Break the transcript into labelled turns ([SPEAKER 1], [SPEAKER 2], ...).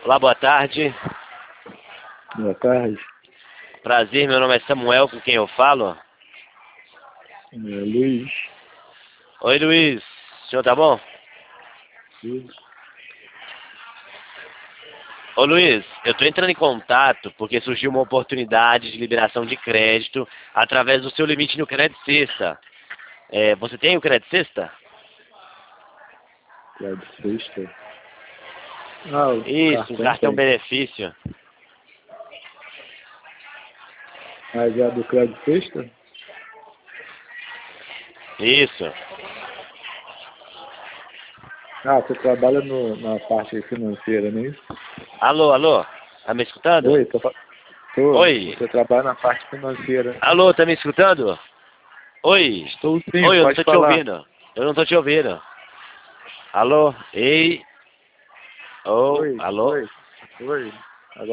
[SPEAKER 1] Olá, boa tarde.
[SPEAKER 2] Boa tarde.
[SPEAKER 1] Prazer, meu nome é Samuel, com quem eu falo?
[SPEAKER 2] Luiz.
[SPEAKER 1] Oi, Luiz. O senhor tá bom?
[SPEAKER 2] Sim.
[SPEAKER 1] Ô, Luiz, eu tô entrando em contato porque surgiu uma oportunidade de liberação de crédito através do seu limite no Crédito Sexta. Você tem o Crédito Sexta?
[SPEAKER 2] Crédito Sexta. O
[SPEAKER 1] Isso, um cartão
[SPEAKER 2] tem.
[SPEAKER 1] benefício.
[SPEAKER 2] Mas é do Crédito Sexta?
[SPEAKER 1] Isso.
[SPEAKER 2] Você trabalha na parte financeira, não é isso?
[SPEAKER 1] Alô, alô? Tá me escutando?
[SPEAKER 2] Oi, tô.
[SPEAKER 1] Oi.
[SPEAKER 2] Você trabalha na parte financeira.
[SPEAKER 1] Alô, tá me escutando? Oi.
[SPEAKER 2] Estou sim,
[SPEAKER 1] Oi, eu não
[SPEAKER 2] pode
[SPEAKER 1] tô te
[SPEAKER 2] falar.
[SPEAKER 1] ouvindo. Eu não tô te ouvindo. Alô? Ei? Oh,
[SPEAKER 2] Oi,
[SPEAKER 1] alô?
[SPEAKER 2] oi.